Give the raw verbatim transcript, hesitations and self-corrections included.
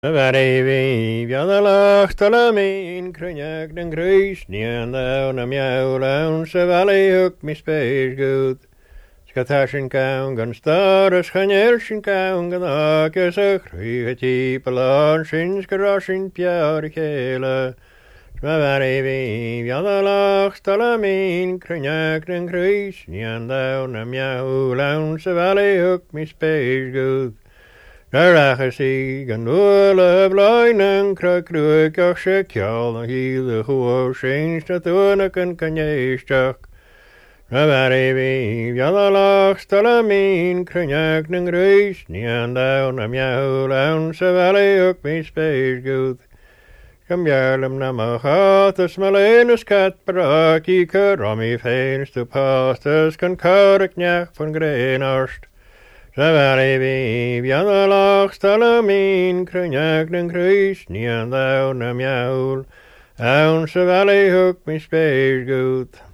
Varevi viadalach talamin krunyak den gruis nian down am yaulaun se valley hook mis space good. Skatashin kaun gan staras chanelshin kaun gan akes a chrugati palon shin skarashin piar kela. Sma varevi viadalach talamin krunyak den gruis nian down am yaulaun se valley hook mis space good. Garachasi gan ula blainen krakruik ach se kjal na hile huo shinst na tuanak an kanyeistach. Rabarevi viadalach stalamin krunyak nang reis nian down am yahulan se valley ook mis space good. Kam jarlem na machatas malenus kat paraki karami feins tu pastas kan karak njach van greenarst. Rabarevi viadalach stalamin krunyak den kruis nian down am yaul. Aun se valley hook mis space good.